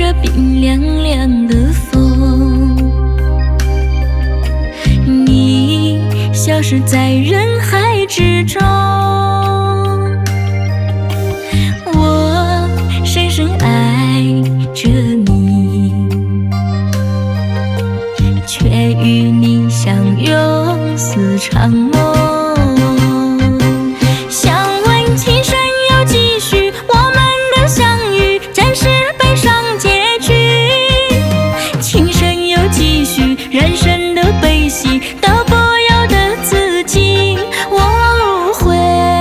着冰凉凉的风，你消失在人海之中，我深深爱着你，却与你相拥似场梦。想问情深有几许？我们的相遇暂时悲伤结局。情深有几许？人生的悲喜都不由得自己。我会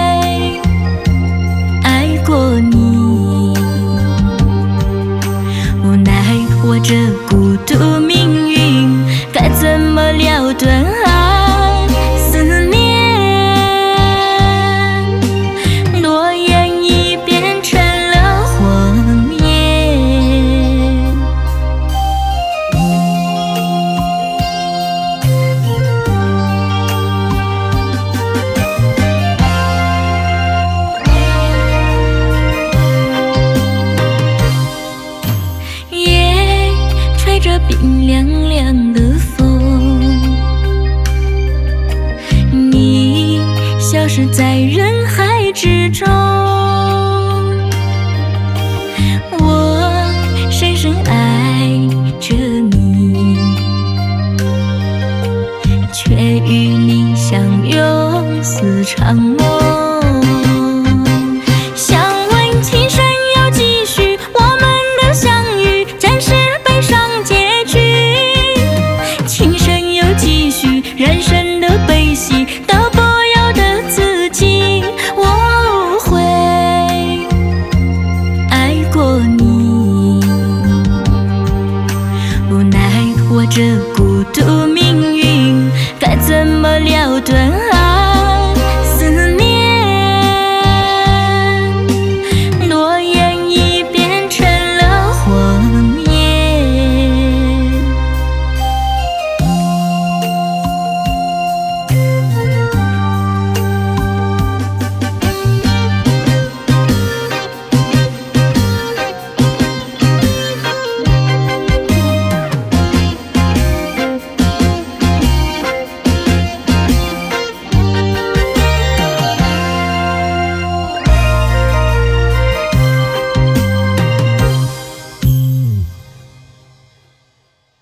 爱过你，无奈我这孤独命运，该怎么了断思念？诺言已变成了谎言。夜吹着冰凉凉的风，你消失在人海之中，我深深爱着你，却与你相拥似场梦。想问情深有几许？我们的相遇暂时悲伤结局。情深有几许？人生的悲喜都不由得自己。我会爱过你，无奈我这孤独命运，该怎么了断